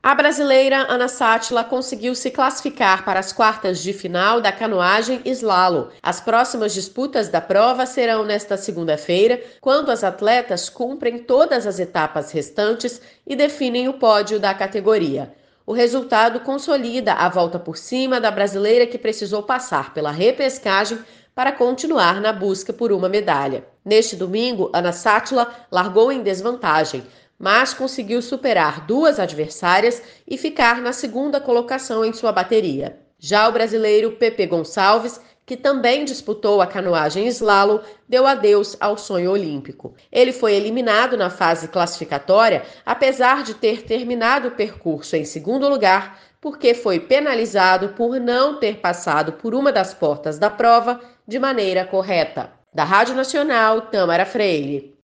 A brasileira Ana Sátila conseguiu se classificar para as quartas de final da canoagem slalom. As próximas disputas da prova serão nesta segunda-feira, quando as atletas cumprem todas as etapas restantes e definem o pódio da categoria. O resultado consolida a volta por cima da brasileira que precisou passar pela repescagem para continuar na busca por uma medalha. Neste domingo, Ana Sátila largou em desvantagem, mas conseguiu superar duas adversárias e ficar na segunda colocação em sua bateria. Já o brasileiro Pepe Gonçalves, que também disputou a canoagem slalom, deu adeus ao sonho olímpico. Ele foi eliminado na fase classificatória, apesar de ter terminado o percurso em segundo lugar, porque foi penalizado por não ter passado por uma das portas da prova de maneira correta. Da Rádio Nacional, Tâmara Freire.